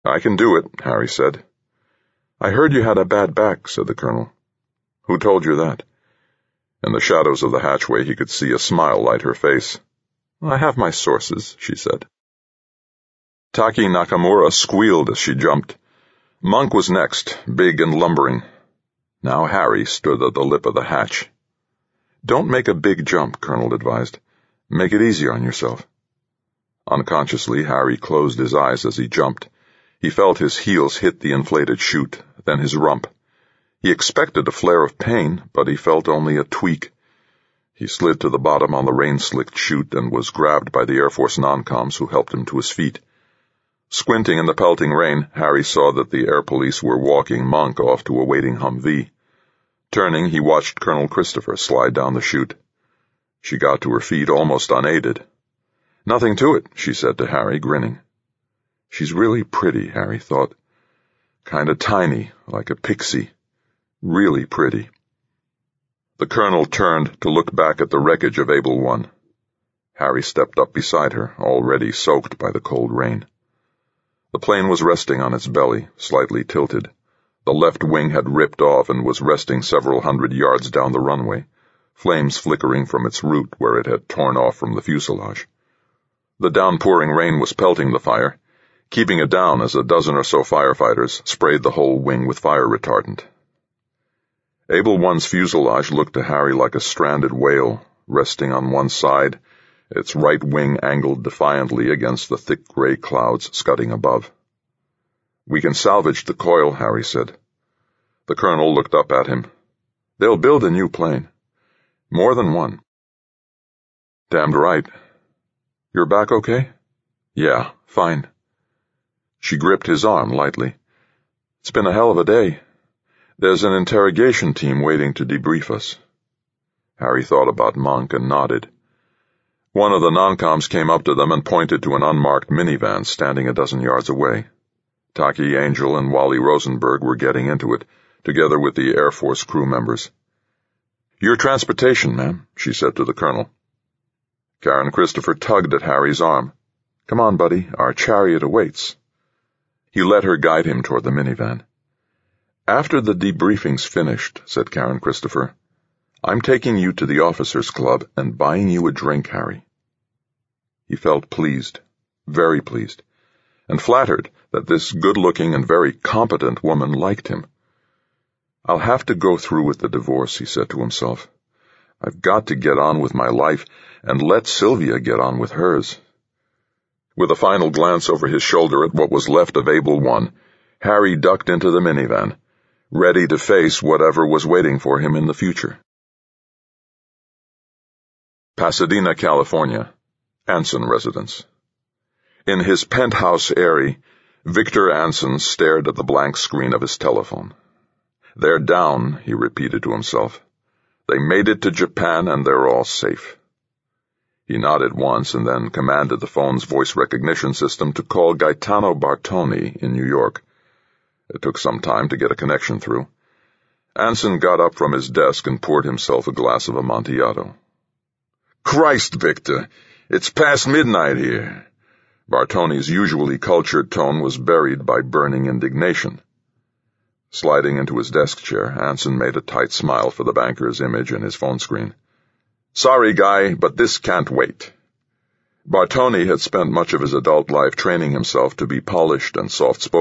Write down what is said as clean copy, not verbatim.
"I can do it," Harry said. "I heard you had a bad back," said the colonel. "Who told you that?" In the shadows of the hatchway he could see a smile light her face. "I have my sources," she said. Taki Nakamura squealed as she jumped. Monk was next, big and lumbering. Now Harry stood at the lip of the hatch. "Don't make a big jump," Colonel advised. "Make it easy on yourself." Unconsciously, Harry closed his eyes as he jumped. He felt his heels hit the inflated chute, then his rump. He expected a flare of pain, but he felt only a tweak. He slid to the bottom on the rain-slicked chute and was grabbed by the Air Force non-coms who helped him to his feet. Squinting in the pelting rain, Harry saw that the air police were walking Monk off to a waiting Humvee. Turning, he watched Colonel Christopher slide down the chute. She got to her feet almost unaided. "Nothing to it," she said to Harry, grinning. She's really pretty, Harry thought. Kinda tiny, like a pixie. Really pretty. The colonel turned to look back at the wreckage of Able One. Harry stepped up beside her, already soaked by the cold rain. The plane was resting on its belly, slightly tilted. The left wing had ripped off and was resting several hundred yards down the runway, flames flickering from its root where it had torn off from the fuselage. The downpouring rain was pelting the fire, keeping it down as a dozen or so firefighters sprayed the whole wing with fire retardant. Able One's fuselage looked to Harry like a stranded whale, resting on one side, its right wing angled defiantly against the thick gray clouds scudding above. "We can salvage the coil," Harry said. The colonel looked up at him. "They'll build a new plane. More than one." "Damned right. Your back okay?" "Yeah, fine." She gripped his arm lightly. "It's been a hell of a day. There's an interrogation team waiting to debrief us." Harry thought about Monk and nodded. One of the non-coms came up to them and pointed to an unmarked minivan standing a dozen yards away. Taki Angel and Wally Rosenberg were getting into it, together with the Air Force crew members. "Your transportation, ma'am," she said to the colonel. Karen Christopher tugged at Harry's arm. "Come on, buddy, our chariot awaits." He let her guide him toward the minivan. "After the debriefing's finished," said Karen Christopher, "I'm taking you to the officers' club and buying you a drink, Harry." He felt pleased, very pleased, and flattered that this good-looking and very competent woman liked him. "I'll have to go through with the divorce," he said to himself. "I've got to get on with my life and let Sylvia get on with hers." With a final glance over his shoulder at what was left of Able One, Harry ducked into the minivan, ready to face whatever was waiting for him in the future. Pasadena, California. Anson residence. In his penthouse eyrie, Victor Anson stared at the blank screen of his telephone. "They're down," he repeated to himself. "They made it to Japan and they're all safe." He nodded once and then commanded the phone's voice recognition system to call Gaetano Bartoni in New York. It took some time to get a connection through. Anson got up from his desk and poured himself a glass of Amontillado. "Christ, Victor, it's past midnight here." Bartoni's usually cultured tone was buried by burning indignation. Sliding into his desk chair, Anson made a tight smile for the banker's image in his phone screen. "Sorry, guy, but this can't wait." Bartoni had spent much of his adult life training himself to be polished and soft-spoken.